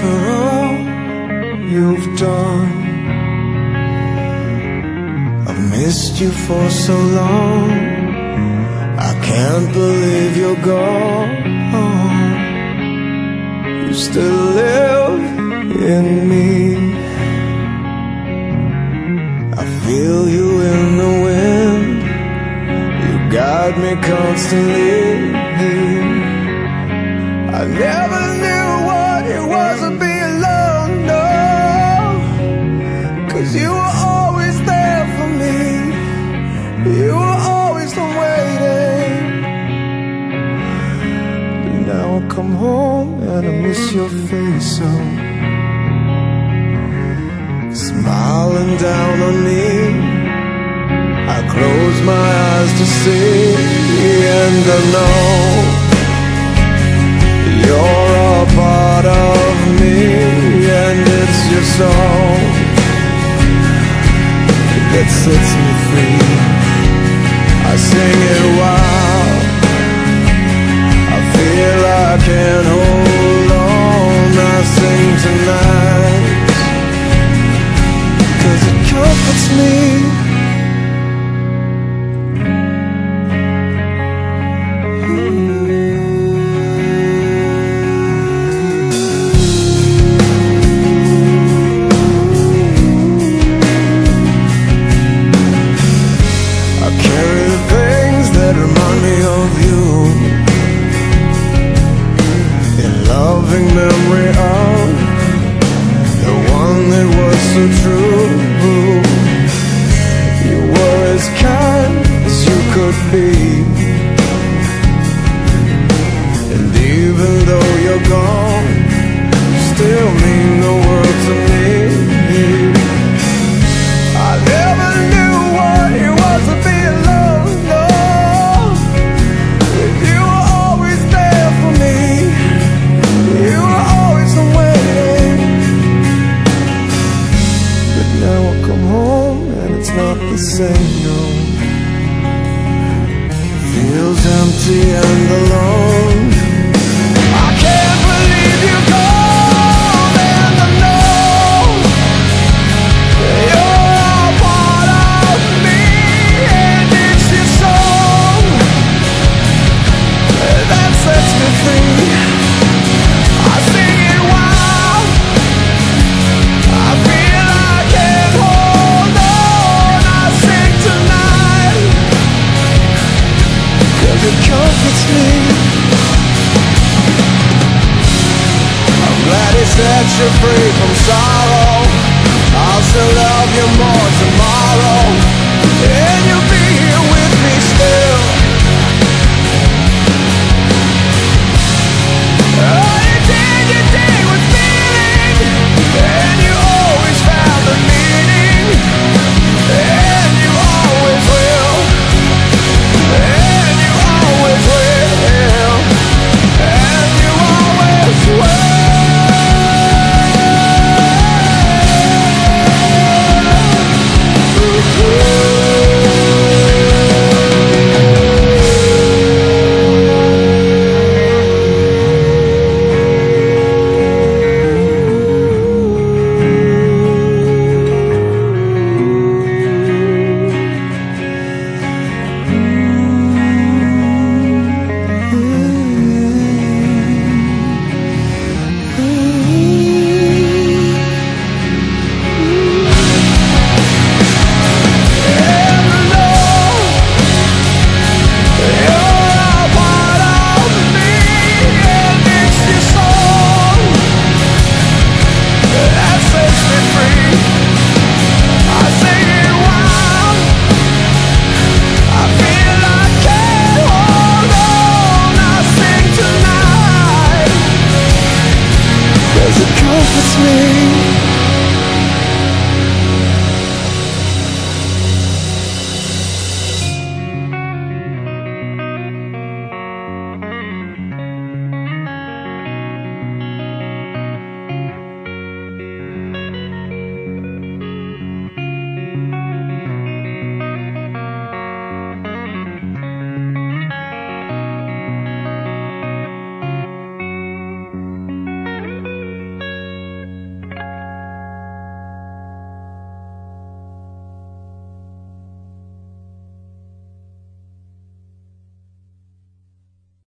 for all you've done. I've missed you for so long, I can't believe you're gone. You still live in me. I feel you in the wind, you guide me constantly. I never knew what it was to be alone, no, 'cause you were always there for me. You were always the waiting. But now I come home and I miss your face so. Smiling down on me, I close my eyes to see, and I know you're a part of me, and it's your song that sets me free. I sing it wild, I feel I can't hold on. I sing tonight 'cause it comforts me. Memory of the one that was so true. You were as kind as you could be, and even though you're gone, you still mean the world to me. I never knew what it was to be alone, no, but you were always there for me. You were always the waiting. But now I come home and it's not the same, no. It feels empty and alone. I can't believe you're gone, and I know you're a part of me, and it's your song that sets me free. I sing it wild, I feel I can't hold on. I sing tonight 'cause it comforts me. I'm glad it sets you free from sorrow. I'll still love you more tomorrow, and you'll be here with me still. And you always found the meaning, and you always will, and you always will, and you always will. Comforts me.